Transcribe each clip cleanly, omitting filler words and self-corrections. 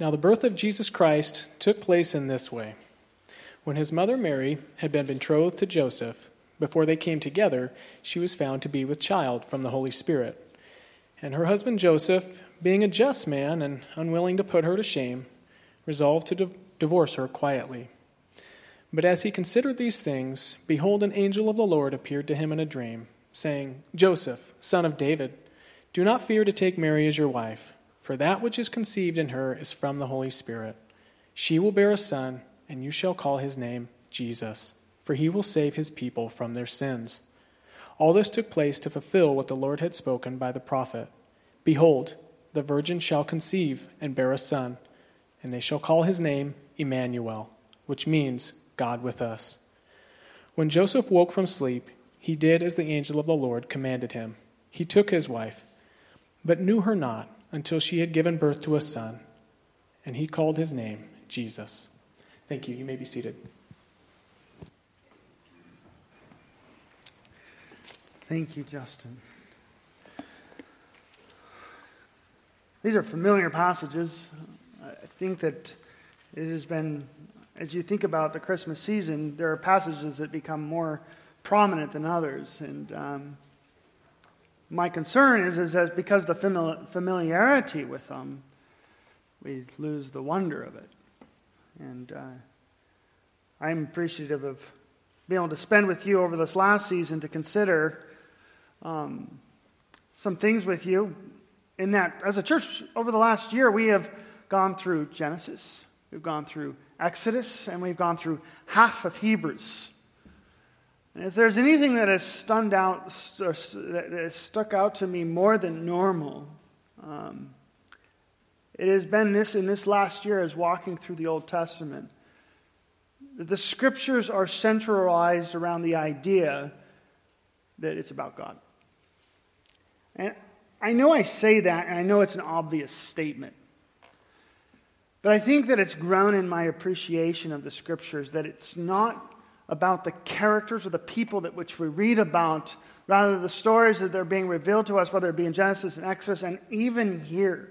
Now the birth of Jesus Christ took place in this way. When his mother Mary had been betrothed to Joseph, before they came together, she was found to be with child from the Holy Spirit. And her husband Joseph, being a just man and unwilling to put her to shame, resolved to divorce her quietly. But as he considered these things, behold, an angel of the Lord appeared to him in a dream, saying, Joseph, son of David, do not fear to take Mary as your wife, for that which is conceived in her is from the Holy Spirit. She will bear a son, and you shall call his name Jesus, for he will save his people from their sins. All this took place to fulfill what the Lord had spoken by the prophet. Behold, the virgin shall conceive and bear a son, and they shall call his name Emmanuel, which means God with us. When Joseph woke from sleep, he did as the angel of the Lord commanded him. He took his wife, but knew her not until she had given birth to a son, and he called his name Jesus. Thank you. You may be seated. Thank you, Justin. These are familiar passages. I think that it has been, as you think about the Christmas season, there are passages that become more prominent than others. And my concern is that because of the familiarity with them, we lose the wonder of it. And I'm appreciative of being able to spend with you over this last season to consider some things with you. In that, as a church, over the last year, we have gone through Genesis, we've gone through Exodus, and we've gone through half of Hebrews. And if there's anything that has that has stuck out to me more than normal, it has been this in this last year as walking through the Old Testament. The Scriptures are centralized around the idea that it's about God. And I know I say that, and I know it's an obvious statement. But I think that it's grown in my appreciation of the Scriptures, that it's not about the characters or the people that which we read about, rather the stories that are being revealed to us, whether it be in Genesis and Exodus, and even here,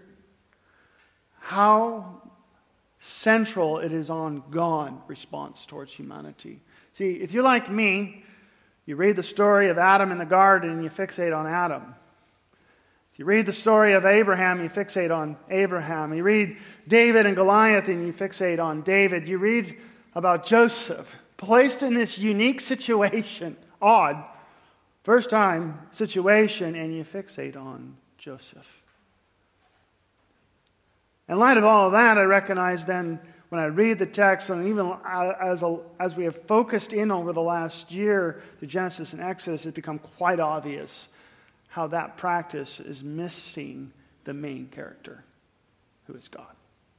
how central it is on God's response towards humanity. See, if you're like me, you read the story of Adam in the garden and you fixate on Adam. If you read the story of Abraham, you fixate on Abraham. You read David and Goliath and you fixate on David. You read about Joseph, placed in this unique situation, odd, first time situation, and you fixate on Joseph. In light of all of that, I recognize then when I read the text, and even as we have focused in over the last year to Genesis and Exodus, it's become quite obvious how that practice is missing the main character, who is God.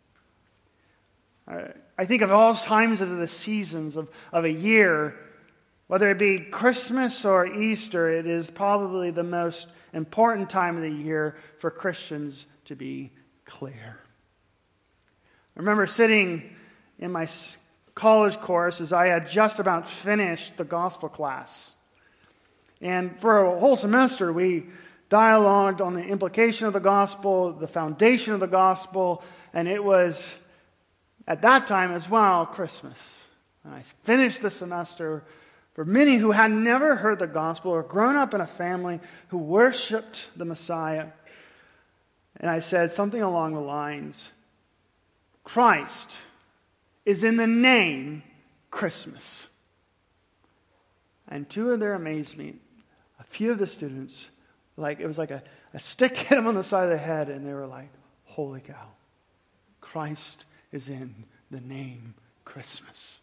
I think of all times of the seasons of a year, whether it be Christmas or Easter, it is probably the most important time of the year for Christians to be clear. I remember sitting in my college course as I had just about finished the gospel class. And for a whole semester, we dialogued on the implication of the gospel, the foundation of the gospel, and it was, at that time as well, Christmas. And I finished the semester for many who had never heard the gospel or grown up in a family who worshiped the Messiah. And I said something along the lines, Christ is in the name Christmas. And to their amazement, a few of the students, it was like a stick hit them on the side of the head, and they were like, holy cow, Christ is in the name Christmas.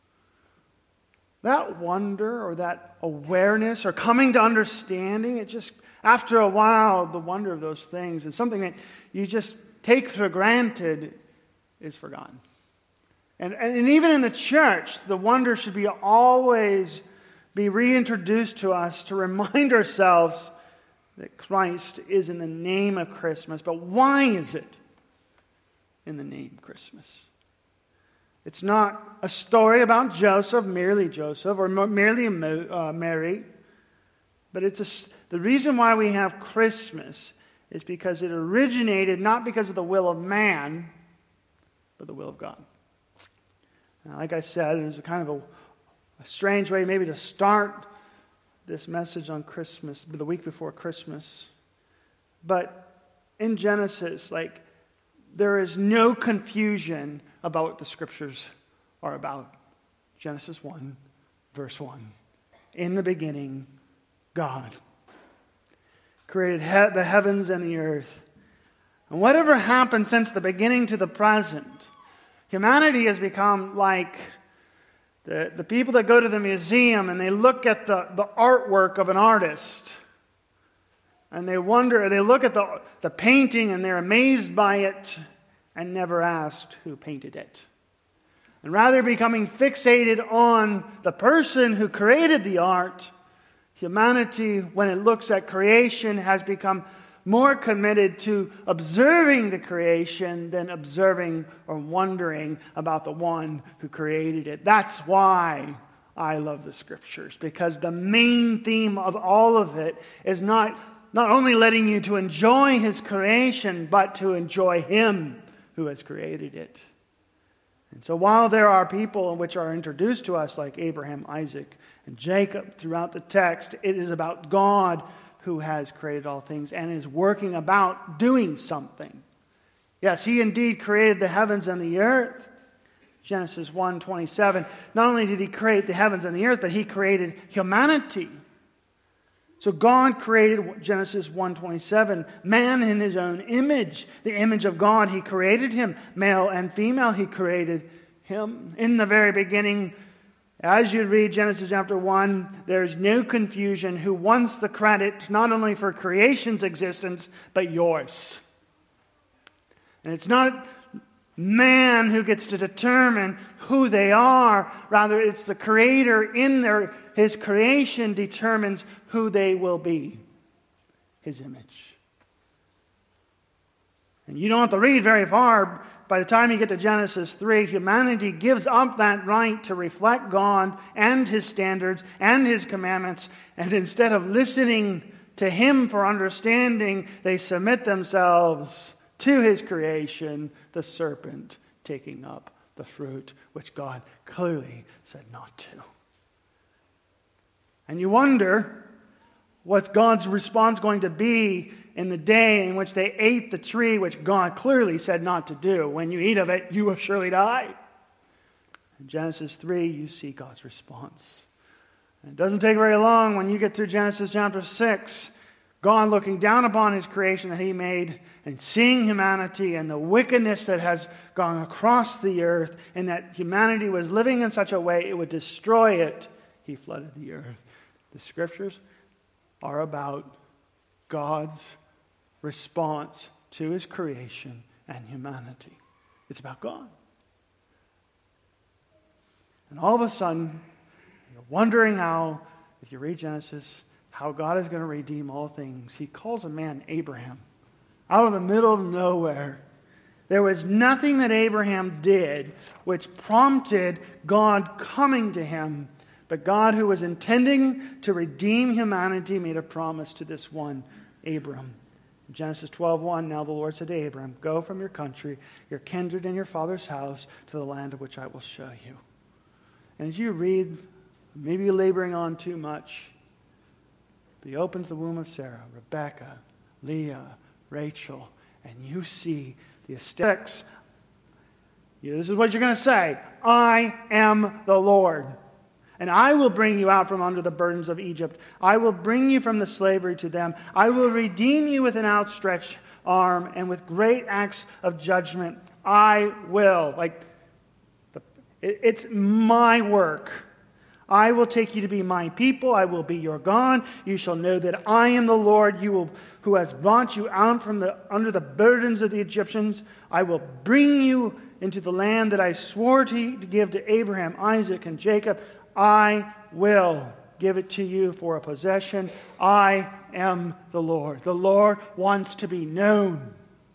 That wonder or that awareness or coming to understanding, it just, after a while, the wonder of those things is something that you just take for granted is forgotten. And even in the church, the wonder should be always be reintroduced to us to remind ourselves that Christ is in the name of Christmas. But why is it in the name Christmas? It's not a story about Joseph, or merely Mary, but the reason why we have Christmas is because it originated not because of the will of man, for the will of God. Now, like I said, it was a kind of a strange way maybe to start this message on Christmas, the week before Christmas. But in Genesis, there is no confusion about what the Scriptures are about. Genesis 1, verse 1. In the beginning, God created the heavens and the earth. And whatever happened since the beginning to the present, humanity has become like the people that go to the museum and they look at the artwork of an artist. And they look at the painting and they're amazed by it and never asked who painted it. And rather becoming fixated on the person who created the art, humanity, when it looks at creation, has become more committed to observing the creation than observing or wondering about the one who created it. That's why I love the Scriptures, because the main theme of all of it is not only letting you to enjoy His creation, but to enjoy Him who has created it. And so while there are people which are introduced to us like Abraham, Isaac, and Jacob throughout the text, it is about God who has created all things and is working about doing something. Yes, He indeed created the heavens and the earth. Genesis 1:27. Not only did He create the heavens and the earth, but He created humanity. So God created, Genesis 1:27, man in His own image. The image of God, He created him. Male and female, He created him. In the very beginning, as you read Genesis chapter 1, there's no confusion who wants the credit not only for creation's existence, but yours. And it's not man who gets to determine who they are. Rather, it's the Creator in His creation determines who they will be. His image. And you don't have to read very far. By the time you get to Genesis 3, humanity gives up that right to reflect God and His standards and His commandments. And instead of listening to Him for understanding, they submit themselves to His creation, the serpent taking up the fruit which God clearly said not to. And you wonder, what's God's response going to be in the day in which they ate the tree which God clearly said not to do? When you eat of it, you will surely die. In Genesis 3, you see God's response. And it doesn't take very long when you get through Genesis chapter 6, God looking down upon His creation that He made and seeing humanity and the wickedness that has gone across the earth and that humanity was living in such a way it would destroy it, He flooded the earth. The Scriptures are about God's response to His creation and humanity. It's about God. And all of a sudden, you're wondering how, if you read Genesis, how God is going to redeem all things. He calls a man Abraham out of the middle of nowhere. There was nothing that Abraham did which prompted God coming to him. But God, who was intending to redeem humanity, made a promise to this one, Abram. In Genesis 12:1, now the Lord said to Abram, go from your country, your kindred, and your father's house to the land of which I will show you. And as you read, maybe you're laboring on too much, but He opens the womb of Sarah, Rebekah, Leah, Rachel, and you see the aesthetics. This is what you're going to say. I am the Lord. And I will bring you out from under the burdens of Egypt. I will bring you from the slavery to them. I will redeem you with an outstretched arm and with great acts of judgment. I will. It's my work. I will take you to be my people. I will be your God. You shall know that I am the Lord who has brought you out from under the burdens of the Egyptians. I will bring you into the land that I swore to give to Abraham, Isaac, and Jacob. I will give it to you for a possession. I am the Lord. The Lord wants to be known.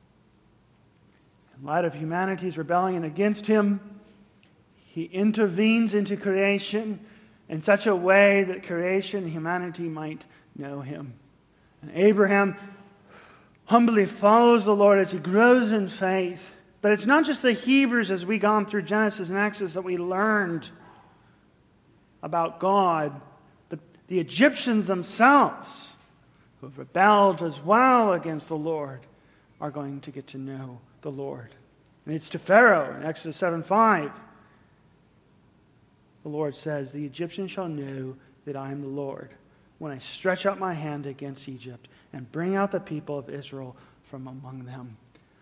In light of humanity's rebellion against Him, He intervenes into creation in such a way that creation, humanity might know Him. And Abraham humbly follows the Lord as he grows in faith. But it's not just the Hebrews as we gone through Genesis and Exodus that we learned about God, but the Egyptians themselves, who have rebelled as well against the Lord, are going to get to know the Lord. And it's to Pharaoh in Exodus 7:5. The Lord says, "The Egyptians shall know that I am the Lord when I stretch out my hand against Egypt and bring out the people of Israel from among them."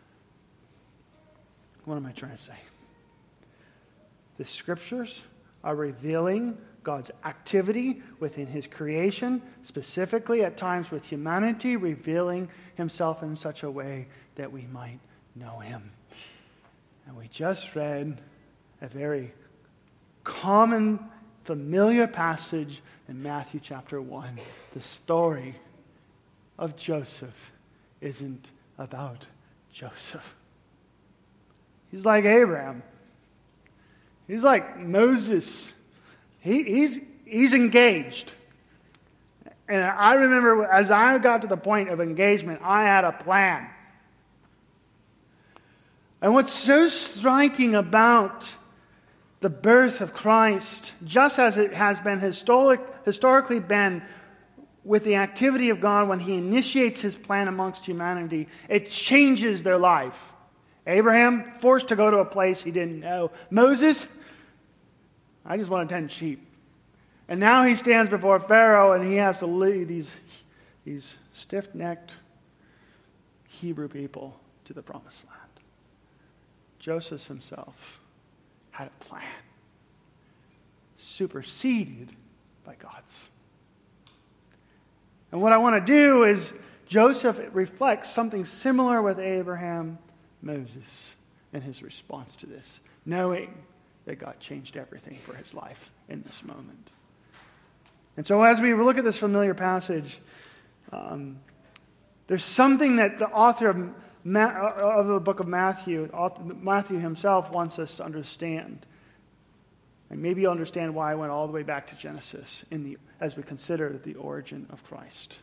What am I trying to say? The Scriptures are revealing God's activity within His creation, specifically at times with humanity, revealing Himself in such a way that we might know Him. And we just read a very common, familiar passage in Matthew chapter 1. The story of Joseph isn't about Joseph. He's like Abraham. He's like Moses. He's engaged. And I remember as I got to the point of engagement, I had a plan. And what's so striking about the birth of Christ, just as it has been historically been with the activity of God when He initiates His plan amongst humanity, it changes their life. Abraham, forced to go to a place he didn't know. Moses, I just want to tend sheep. And now he stands before Pharaoh and he has to lead these stiff-necked Hebrew people to the promised land. Joseph himself had a plan, superseded by God's. And what I want to do is, Joseph reflects something similar with Abraham, Moses, and his response to this, knowing that God changed everything for his life in this moment. And so as we look at this familiar passage, there's something that the author of the book of Matthew himself wants us to understand. And maybe you'll understand why I went all the way back to Genesis as we consider the origin of Christ.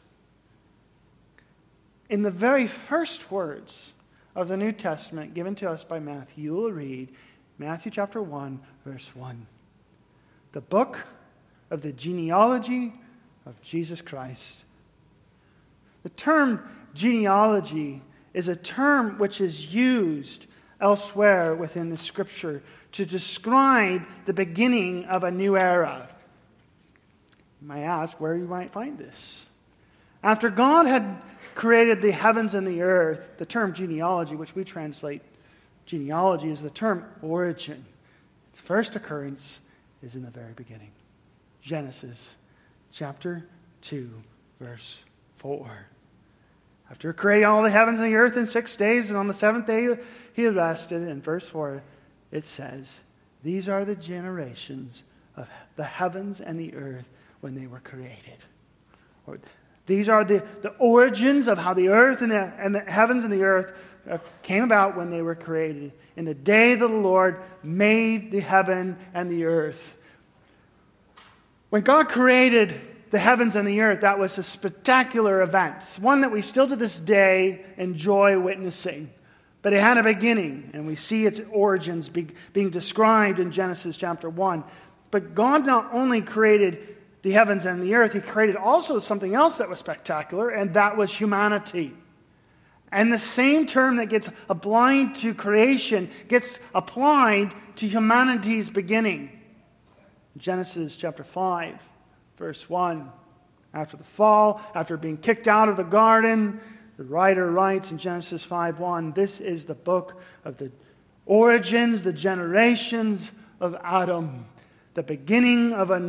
In the very first words of the New Testament given to us by Matthew, you will read Matthew chapter 1, verse 1. The book of the genealogy of Jesus Christ. The term genealogy is a term which is used elsewhere within the Scripture to describe the beginning of a new era. You might ask where you might find this. After God had created the heavens and the earth, the term genealogy, which we translate genealogy, is the term origin. Its first occurrence is in the very beginning. Genesis chapter 2, verse 4. After creating all the heavens and the earth in 6 days, and on the seventh day He rested, in verse 4 it says, "These are the generations of the heavens and the earth when they were created." Or, these are the origins of how the earth and the heavens and the earth came about when they were created. In the day that the Lord made the heaven and the earth. When God created the heavens and the earth, that was a spectacular event. One that we still to this day enjoy witnessing. But it had a beginning, and we see its origins being described in Genesis chapter 1. But God not only created the heavens and the earth, He created also something else that was spectacular, and that was humanity. And the same term that gets applied to creation gets applied to humanity's beginning. Genesis chapter 5, verse 1. After the fall, after being kicked out of the garden, the writer writes in Genesis 5:1, "This is the book of the origins, the generations of Adam, the beginning of the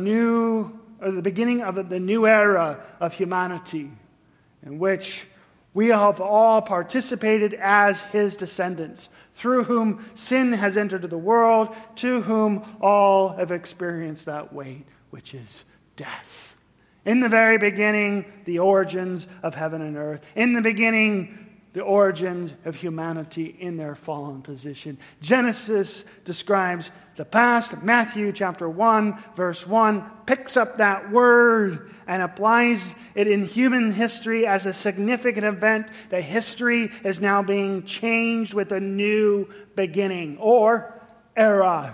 new era of humanity, in which we have all participated as His descendants, through whom sin has entered the world, to whom all have experienced that weight, which is death." In the very beginning, the origins of heaven and earth. In the beginning, the origins of humanity in their fallen position. Genesis describes the past. Matthew chapter 1, verse 1, picks up that word and applies it in human history as a significant event. That history is now being changed with a new beginning or era.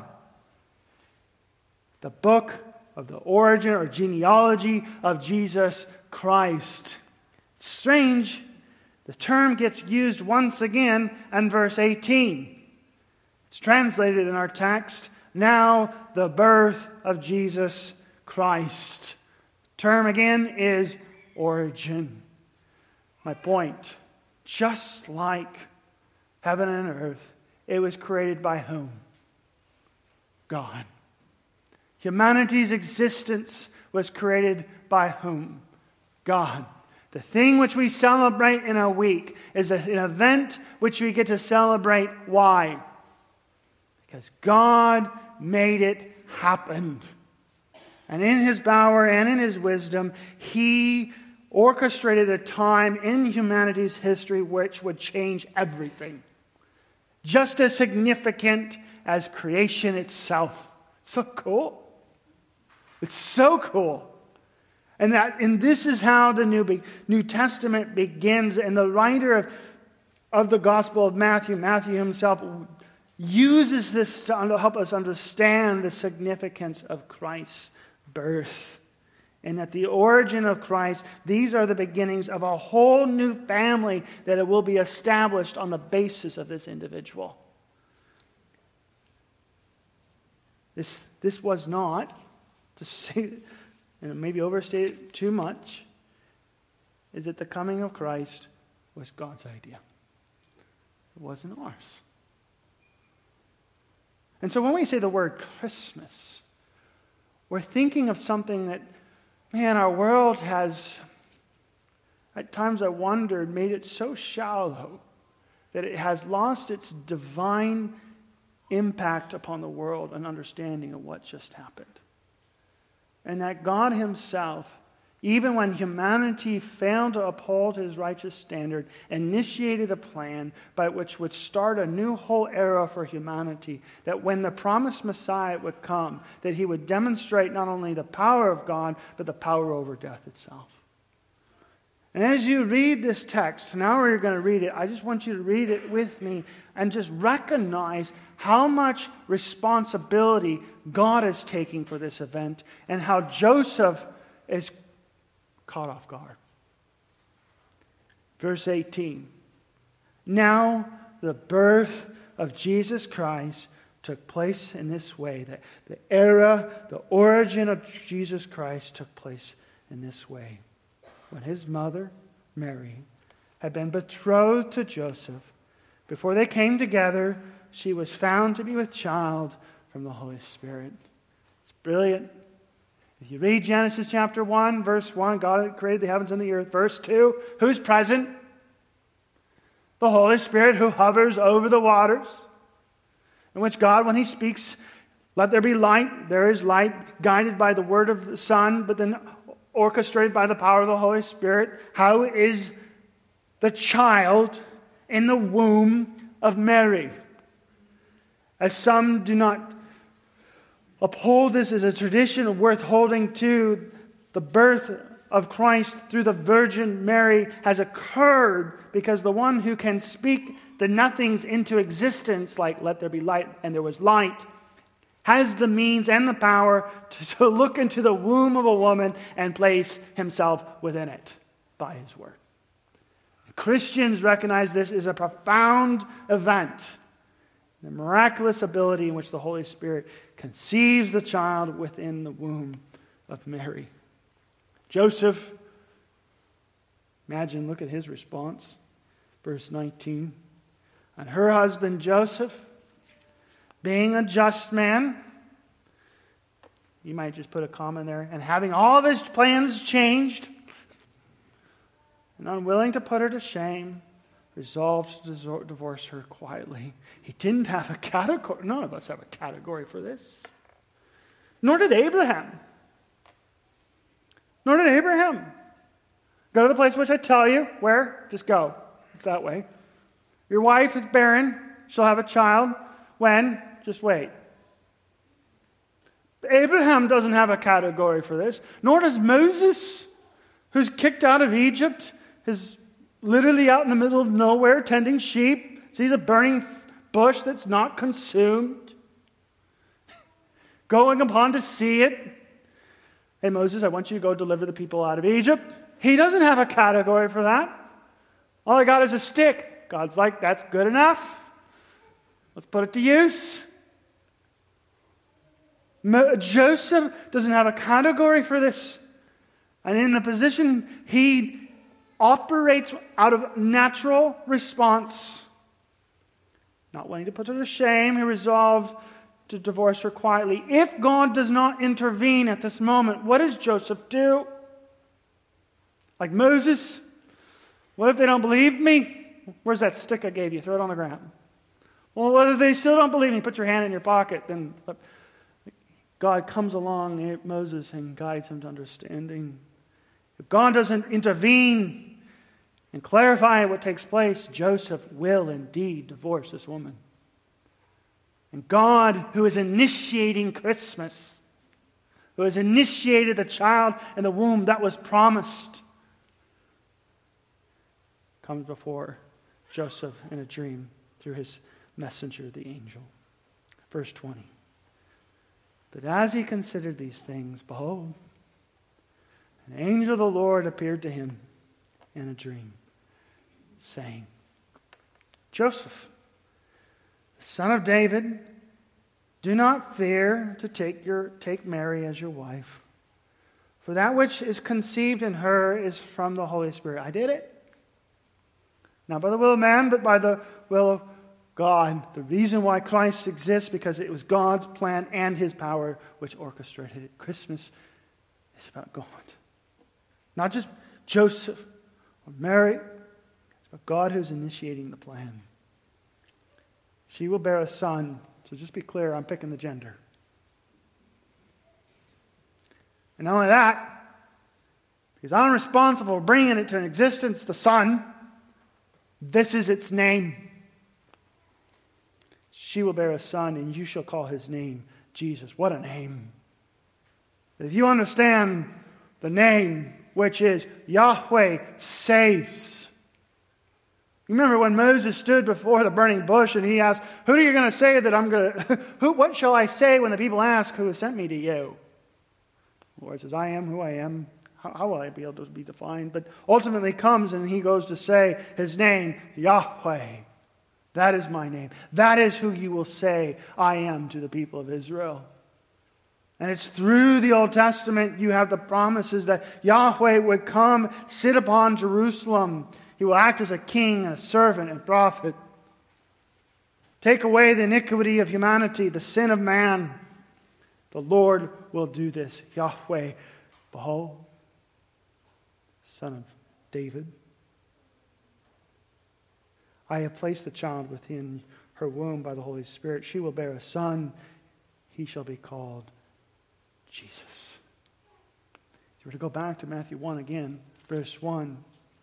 The book of the origin or genealogy of Jesus Christ. It's strange. The term gets used once again in verse 18. It's translated in our text, now the birth of Jesus Christ. Term again is origin. My point, just like heaven and earth, it was created by whom? God. Humanity's existence was created by whom? God. The thing which we celebrate in a week is an event which we get to celebrate. Why? Because God made it happen. And in His power and in His wisdom, He orchestrated a time in humanity's history which would change everything. Just as significant as creation itself. It's so cool. It's so cool. And this is how the New Testament begins. And the writer of the Gospel of Matthew himself, uses this to help us understand the significance of Christ's birth. And that the origin of Christ, these are the beginnings of a whole new family that it will be established on the basis of this individual. This was not, to say, and maybe overstate it too much, is that the coming of Christ was God's idea. It wasn't ours. And so when we say the word Christmas, we're thinking of something that, man, our world has, at times I wondered, made it so shallow that it has lost its divine impact upon the world and understanding of what just happened. And that God Himself, even when humanity failed to uphold His righteous standard, initiated a plan by which would start a new whole era for humanity. That when the promised Messiah would come, that He would demonstrate not only the power of God, but the power over death itself. And as you read this text, now we're going to read it, I just want you to read it with me and just recognize how much responsibility God is taking for this event and how Joseph is caught off guard. Verse 18. Now the birth of Jesus Christ took place in this way. That the era, the origin of Jesus Christ took place in this way. When His mother, Mary, had been betrothed to Joseph, before they came together, she was found to be with child from the Holy Spirit. It's brilliant. If you read Genesis chapter 1, verse 1, God created the heavens and the earth. Verse 2, who's present? The Holy Spirit who hovers over the waters. In which God, when He speaks, let there be light, there is light, guided by the word of the Son, but then orchestrated by the power of the Holy Spirit. How is the child in the womb of Mary? As some do not uphold this as a tradition worth holding to, the birth of Christ through the Virgin Mary has occurred because the one who can speak the nothings into existence, like let there be light and there was light, has the means and the power to look into the womb of a woman and place Himself within it by His word. Christians recognize this as a profound event. The miraculous ability in which the Holy Spirit conceives the child within the womb of Mary. Joseph, imagine, look at his response. Verse 19. And her husband Joseph, being a just man, you might just put a comma in there, and having all of his plans changed, and unwilling to put her to shame, resolved to divorce her quietly. He didn't have a category. None of us have a category for this. Nor did Abraham. Go to the place which I tell you. Where? Just go. Works that way. Your wife is barren. She'll have a child. When? Just wait. Abraham doesn't have a category for this, nor does Moses, who's kicked out of Egypt, is literally out in the middle of nowhere tending sheep, sees a burning bush that's not consumed, going upon to see it. Hey, Moses, I want you to go deliver the people out of Egypt. He doesn't have a category for that. All I got is a stick. God's like, that's good enough. Let's put it to use. Joseph doesn't have a category for this. And in the position he operates out of natural response. Not wanting to put her to shame, he resolved to divorce her quietly. If God does not intervene at this moment, what does Joseph do? Like Moses? What if they don't believe me? Where's that stick I gave you? Throw it on the ground. Well, what if they still don't believe me? Put your hand in your pocket. Then God comes along, Moses, and guides him to understanding. If God doesn't intervene and clarify what takes place, Joseph will indeed divorce this woman. And God, who is initiating Christmas, who has initiated the child in the womb that was promised, comes before Joseph in a dream through his messenger, the angel. Verse 20. But as he considered these things, behold, an angel of the Lord appeared to him in a dream, saying, Joseph, the son of David, do not fear to take Mary as your wife, for that which is conceived in her is from the Holy Spirit. I did it. Not by the will of man, but by the will of God. The reason why Christ exists, because it was God's plan and his power which orchestrated it. Christmas is about God. Not just Joseph or Mary. It's about God who's initiating the plan. She will bear a son. So just be clear, I'm picking the gender. And not only that, because I'm responsible for bringing it to an existence, the son, this is its name. She will bear a son, and you shall call his name Jesus. What a name. If you understand the name, which is Yahweh saves. You remember when Moses stood before the burning bush and he asked, who are you going to say that I'm going to, what shall I say when the people ask who has sent me to you? The Lord says, I am who I am. How will I be able to be defined? But ultimately comes and he goes to say his name, Yahweh. That is my name. That is who you will say I am to the people of Israel. And it's through the Old Testament you have the promises that Yahweh would come, sit upon Jerusalem. He will act as a king, a servant, and prophet. Take away the iniquity of humanity, the sin of man. The Lord will do this. Yahweh, behold, son of David. I have placed the child within her womb by the Holy Spirit. She will bear a son. He shall be called Jesus. If we're to go back to Matthew 1 again, verse 1.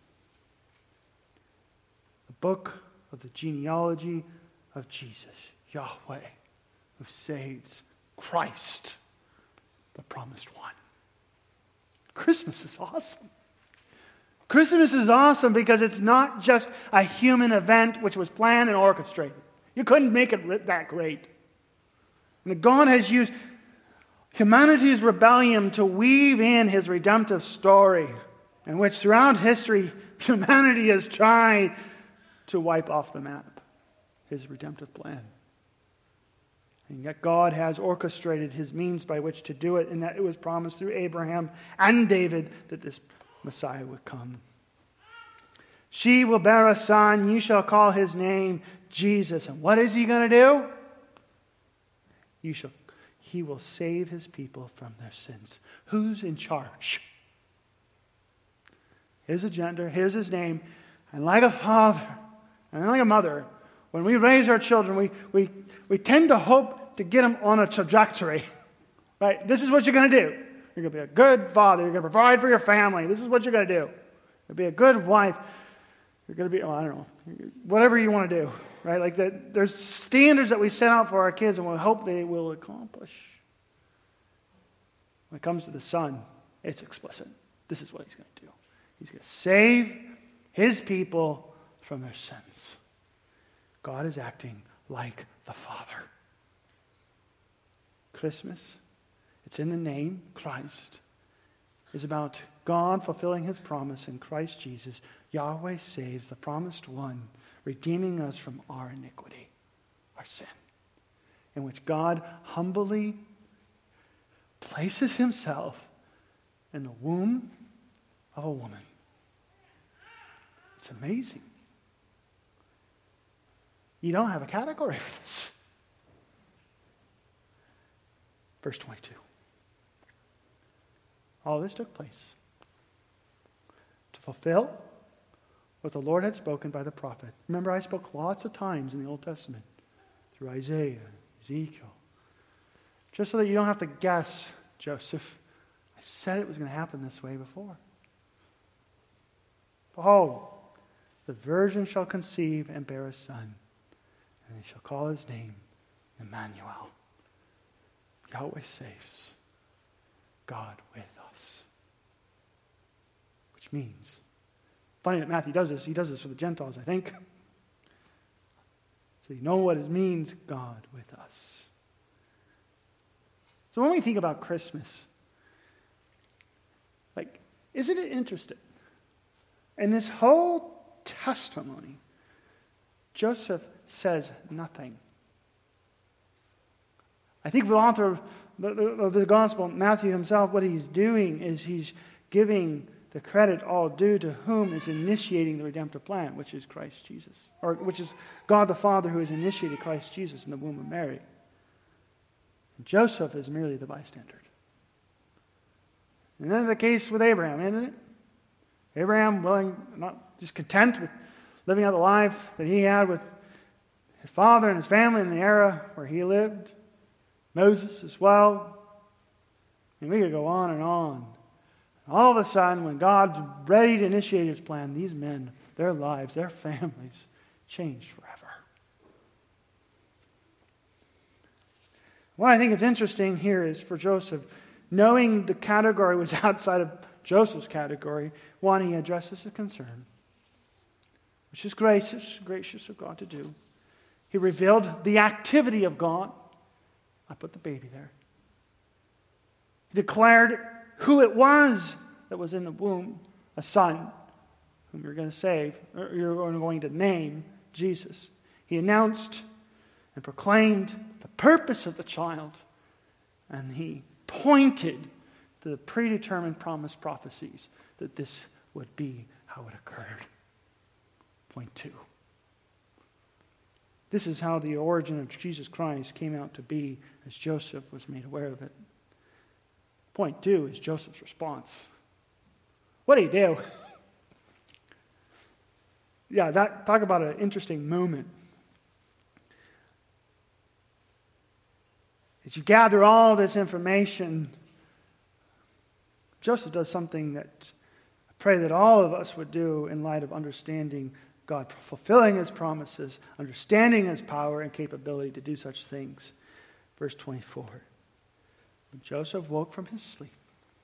The book of the genealogy of Jesus, Yahweh, who saves Christ, the promised one. Christmas is awesome. Christmas is awesome because it's not just a human event which was planned and orchestrated. You couldn't make it that great. And God has used humanity's rebellion to weave in his redemptive story, in which throughout history humanity has tried to wipe off the map his redemptive plan. And yet God has orchestrated his means by which to do it, and that it was promised through Abraham and David that this Messiah would come. She will bear a son. You shall call his name Jesus. And what is he going to do? He will save his people from their sins. Who's in charge? Here's a gender. Here's his name. And like a father and like a mother, when we raise our children, we tend to hope to get them on a trajectory. Right? This is what you're going to do. You're going to be a good father. You're going to provide for your family. This is what you're going to do. You'll be a good wife. You're going to be, I don't know, whatever you want to do, right? Like there's standards that we set out for our kids and we hope they will accomplish. When it comes to the Son, it's explicit. This is what he's going to do. He's going to save his people from their sins. God is acting like the Father. Christmas, it's in the name, Christ, is about God fulfilling his promise in Christ Jesus. Yahweh saves the promised one, redeeming us from our iniquity, our sin, in which God humbly places himself in the womb of a woman. It's amazing. You don't have a category for this. Verse 22. All this took place to fulfill what the Lord had spoken by the prophet. Remember, I spoke lots of times in the Old Testament through Isaiah, Ezekiel. Just so that you don't have to guess, Joseph, I said it was going to happen this way before. Behold, the virgin shall conceive and bear a son, and they shall call his name Emmanuel. Yahweh saves. God with us. Which means, funny that Matthew does this. He does this for the Gentiles, I think. So you know what it means, God with us. So when we think about Christmas, isn't it interesting? In this whole testimony, Joseph says nothing. I think the author of the gospel, Matthew himself, what he's doing is he's giving the credit all due to whom is initiating the redemptive plan, which is Christ Jesus. Or which is God the Father who has initiated Christ Jesus in the womb of Mary. And Joseph is merely the bystander. And then the case with Abraham, isn't it? Abraham not just content with living out the life that he had with his father and his family in the era where he lived. Moses as well. And we could go on and on. And all of a sudden, when God's ready to initiate his plan, these men, their lives, their families, changed forever. What I think is interesting here is for Joseph, knowing the category was outside of Joseph's category, one, he addresses a concern, which is gracious of God to do. He revealed the activity of God. I put the baby there. He declared who it was that was in the womb, a son whom you're going to save, or you're going to name Jesus. He announced and proclaimed the purpose of the child, and he pointed to the predetermined promised prophecies that this would be how it occurred. Point 2. This is how the origin of Jesus Christ came out to be as Joseph was made aware of it. Point 2 is Joseph's response. What do you do? Talk about an interesting moment. As you gather all this information, Joseph does something that I pray that all of us would do in light of understanding God fulfilling his promises, understanding his power and capability to do such things. Verse 24. When Joseph woke from his sleep,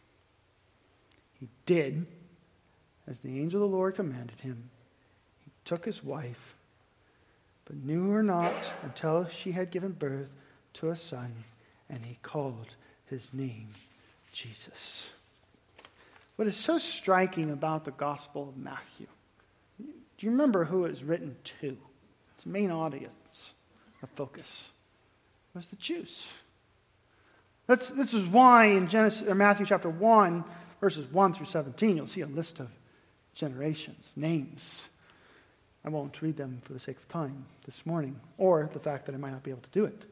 he did as the angel of the Lord commanded him. He took his wife, but knew her not until she had given birth to a son, and he called his name Jesus. What is so striking about the Gospel of Matthew, do you remember who it was written to? Its main audience of focus was the Jews. This is why in Matthew chapter 1, verses 1 through 17, you'll see a list of generations, names. I won't read them for the sake of time this morning, or the fact that I might not be able to do it.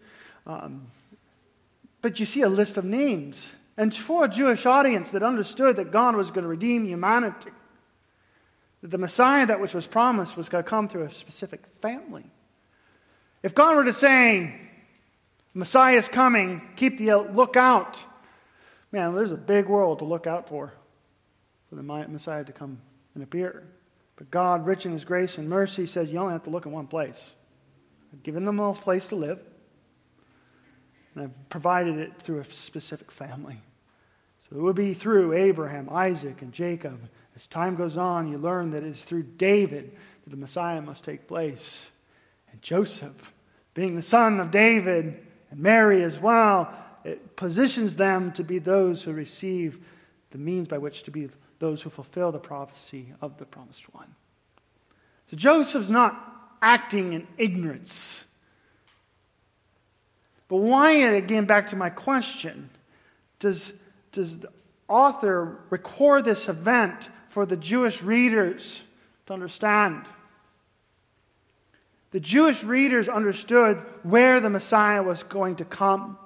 But you see a list of names. And for a Jewish audience that understood that God was going to redeem humanity, that the Messiah that which was promised was going to come through a specific family. If God were to say, Messiah is coming, keep the lookout, man, there's a big world to look out for the Messiah to come and appear. But God, rich in His grace and mercy, says you only have to look in one place. I've given them a place to live, and I've provided it through a specific family. So it would be through Abraham, Isaac, and Jacob. As time goes on, you learn that it is through David that the Messiah must take place. And Joseph, being the son of David, and Mary as well, it positions them to be those who receive the means by which to be those who fulfill the prophecy of the promised one. So Joseph's not acting in ignorance. But why, again, back to my question, does the author record this event for the Jewish readers to understand? The Jewish readers understood where the Messiah was going to come.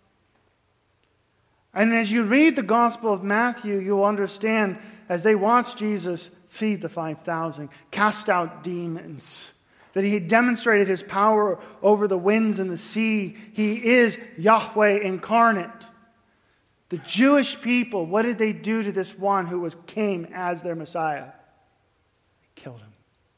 And as you read the Gospel of Matthew, you'll understand, as they watch Jesus feed the 5,000, cast out demons, that He demonstrated His power over the winds and the sea. He is Yahweh incarnate. The Jewish people, what did they do to this one who came as their Messiah? They killed Him.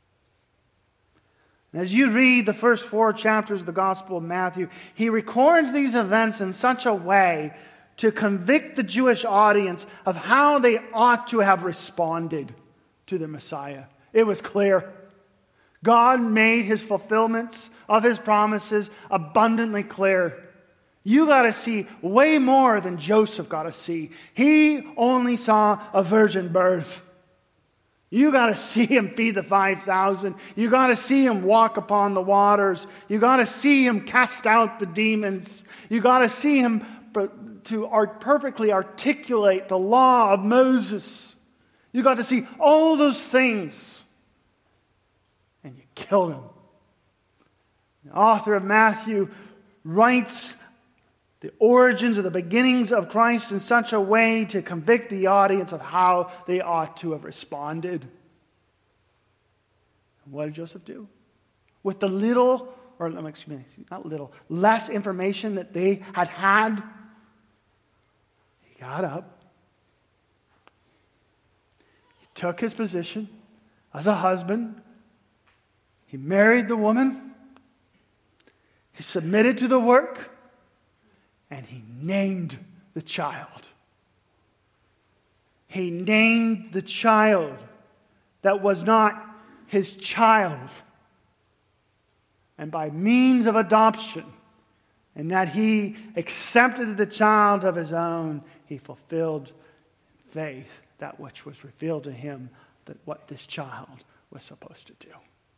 And as you read the first 4 chapters of the Gospel of Matthew, he records these events in such a way to convict the Jewish audience of how they ought to have responded to the Messiah. It was clear. God made His fulfillments of His promises abundantly clear. You got to see way more than Joseph got to see. He only saw a virgin birth. You got to see Him feed the 5,000. You got to see Him walk upon the waters. You got to see Him cast out the demons. You got to see Him to perfectly articulate the law of Moses. You got to see all those things. And you killed Him. The author of Matthew writes the origins or the beginnings of Christ in such a way to convict the audience of how they ought to have responded. And what did Joseph do? With the less information that they had, he got up. He took his position as a husband. He married the woman. He submitted to the work. And he named the child. He named the child that was not his child. And by means of adoption, and that he accepted the child of his own, he fulfilled in faith that which was revealed to him, that what this child was supposed to do.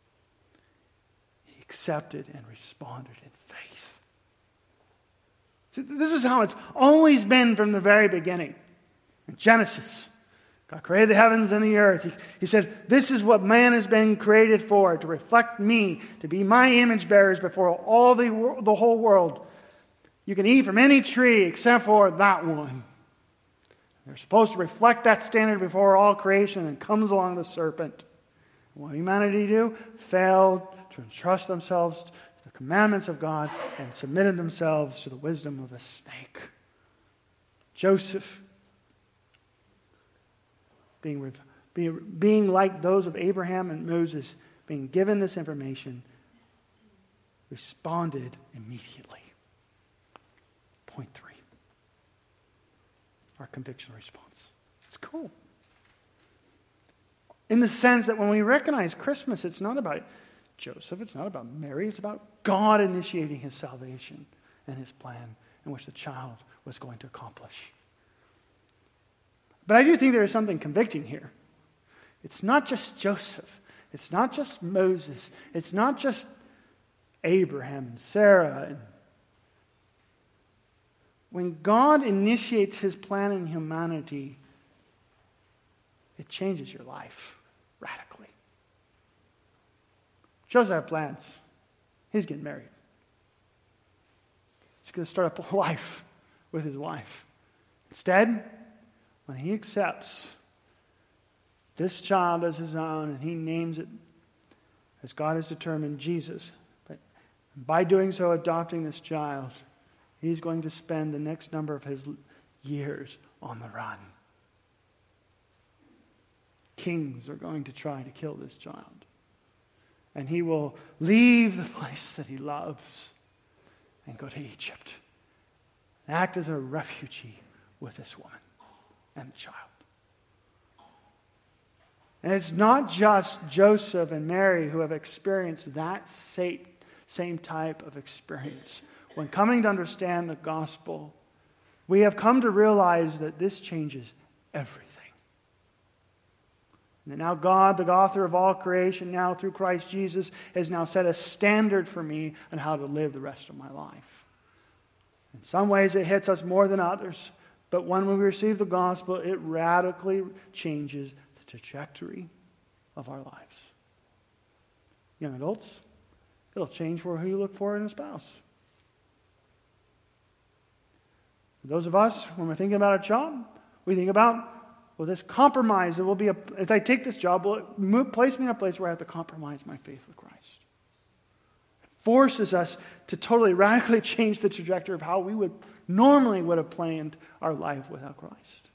He accepted and responded in faith. See, this is how it's always been from the very beginning. In Genesis, God created the heavens and the earth. He said, this is what man has been created for, to reflect me, to be my image bearers before all the whole world. You can eat from any tree except for that one. They're supposed to reflect that standard before all creation, and comes along the serpent. What did humanity do? Failed to entrust themselves to the commandments of God and submitted themselves to the wisdom of the snake. Joseph, being like those of Abraham and Moses, being given this information, responded immediately. Point 3. Our conviction response. It's cool. In the sense that when we recognize Christmas, it's not about Joseph, it's not about Mary, it's about God initiating His salvation and His plan in which the child was going to accomplish. But I do think there is something convicting here. It's not just Joseph. It's not just Moses. It's not just Abraham and Sarah. When God initiates His plan in humanity, it changes your life radically. Joseph had plans. He's getting married. He's going to start up a life with his wife. Instead, when he accepts this child as his own and he names it as God has determined, Jesus, but by doing so, adopting this child, he's going to spend the next number of his years on the run. kings are going to try to kill this child. And he will leave the place that he loves and go to Egypt and act as a refugee with this woman and the child. And it's not just Joseph and Mary who have experienced that same type of experience. When coming to understand the gospel, we have come to realize that this changes everything. And that now God, the author of all creation, now through Christ Jesus, has now set a standard for me on how to live the rest of my life. In some ways it hits us more than others, but when we receive the gospel, it radically changes the trajectory of our lives. Young adults, it'll change for who you look for in a spouse. Those of us, when we're thinking about a job, we think about, well, this compromise, it will be if I take this job, will it place me in a place where I have to compromise my faith with Christ? It forces us to totally radically change the trajectory of how we would have planned our life without Christ.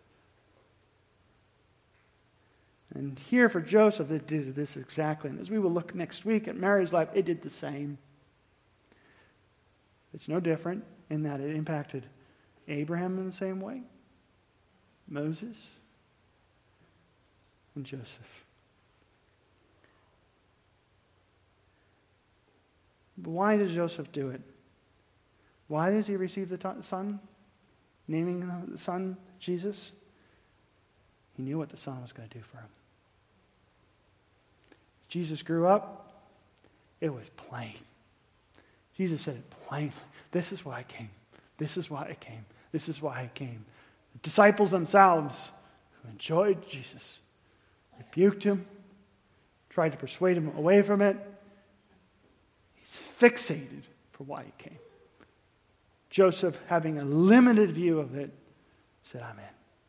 And here for Joseph, it did this exactly. And as we will look next week at Mary's life, it did the same. It's no different in that it impacted Abraham in the same way, Moses, and Joseph. But why did Joseph do it? Why does he receive the son, naming the son Jesus? He knew what the son was going to do for him. Jesus grew up, it was plain. Jesus said it plainly. This is why I came. This is why I came. This is why I came. The disciples themselves, who enjoyed Jesus, rebuked him, tried to persuade him away from it. He's fixated for why he came. Joseph, having a limited view of it, said, I'm in.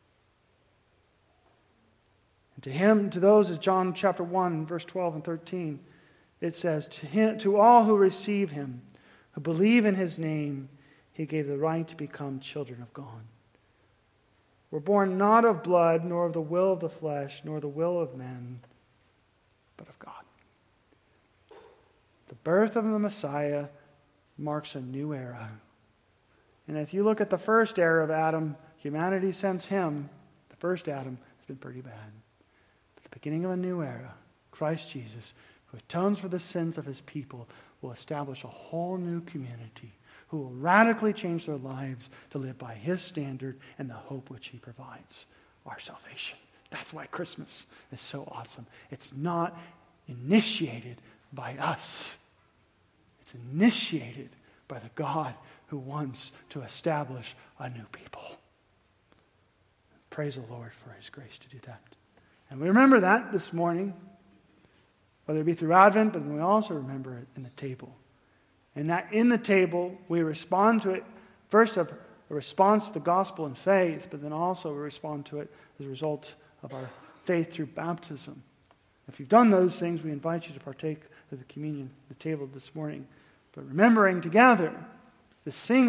And to him, to those, as John chapter 1, verse 12 and 13, it says, to all who receive him, who believe in his name, he gave the right to become children of God. We're born not of blood, nor of the will of the flesh, nor the will of men, but of God. The birth of the Messiah marks a new era. And if you look at the first era of Adam, humanity since him, the first Adam, has been pretty bad. But the beginning of a new era, Christ Jesus, who atones for the sins of his people, will establish a whole new community who will radically change their lives to live by his standard and the hope which he provides, our salvation. That's why Christmas is so awesome. It's not initiated by us. It's initiated by the God who wants to establish a new people. Praise the Lord for his grace to do that. And we remember that this morning, whether it be through Advent, but we also remember it in the table. And that in the table, we respond to it, first of a response to the gospel in faith, but then also we respond to it as a result of our faith through baptism. If you've done those things, we invite you to partake of the communion, the table this morning. But remembering together, the sing